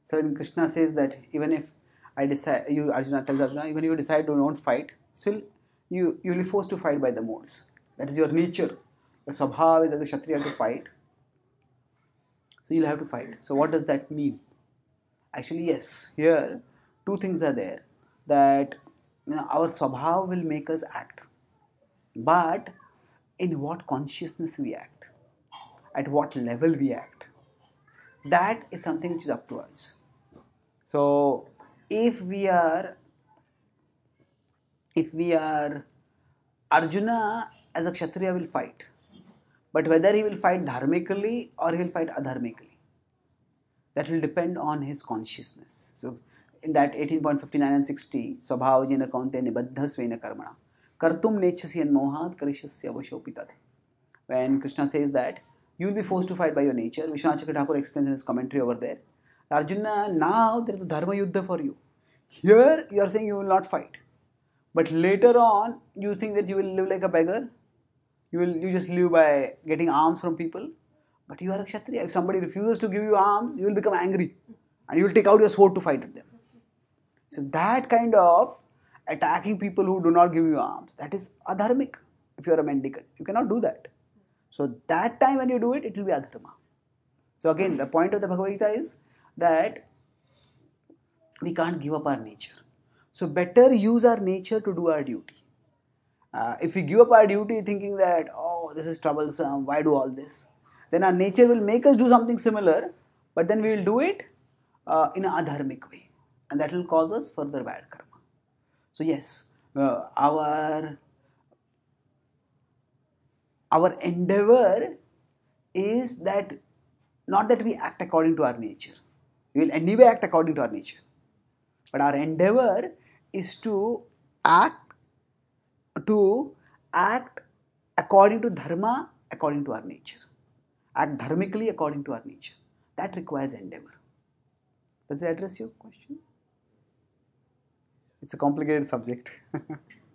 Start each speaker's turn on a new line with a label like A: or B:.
A: So when Krishna says that even if I decide, Arjuna tells Arjuna, even if you decide to not fight, still you will be forced to fight by the modes. That is your nature. The Swabhav is as a Kshatriya to fight. So you'll have to fight. So what does that mean? Actually, yes. Here, two things are there. That our Swabhav will make us act. But in what consciousness we act, at what level we act, that is something which is up to us. So if we are Arjuna as a Kshatriya will fight, but whether he will fight dharmically or he will fight adharmically, that will depend on his consciousness. So in that 18.59 and 60, Swabhavajena kaunte nibaddha svena karmana kartum nechasi mohat karishasya vashopitat. When Krishna says that you will be forced to fight by your nature, Vishwanath Chakravarti Thakur explains in his commentary over there, Arjuna, now there is a dharma yuddha for you. Here you are saying you will not fight, but later on you think that you will live like a beggar. You just live by getting alms from people. But you are a Kshatriya. If somebody refuses to give you alms, you will become angry and you will take out your sword to fight with them. So that kind of attacking people who do not give you alms, that is adharmic if you are a mendicant. You cannot do that. So that time when you do it, it will be adharma. So again, the point of the Bhagavad Gita is that we can't give up our nature. So better use our nature to do our duty. If we give up our duty thinking that, oh, this is troublesome, why do all this? Then our nature will make us do something similar, but then we will do it in an adharmic way. And that will cause us further bad karma. So yes, our endeavor is that not that we act according to our nature. We will anyway act according to our nature. But our endeavor is to act according to dharma, according to our nature. Act dharmically according to our nature. That requires endeavor. Does it address your question? It's a complicated subject.